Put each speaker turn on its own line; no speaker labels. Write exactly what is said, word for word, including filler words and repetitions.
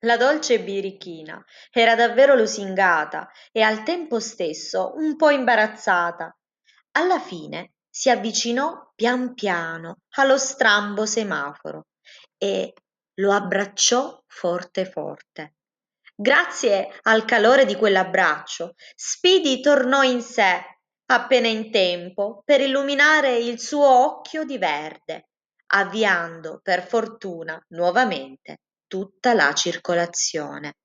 La dolce birichina era davvero lusingata e al tempo stesso un po' imbarazzata. Alla fine si avvicinò pian piano allo strambo semaforo e lo abbracciò forte forte. Grazie al calore di quell'abbraccio, Speedy tornò in sé appena in tempo per illuminare il suo occhio di verde, avviando per fortuna nuovamente tutta la circolazione.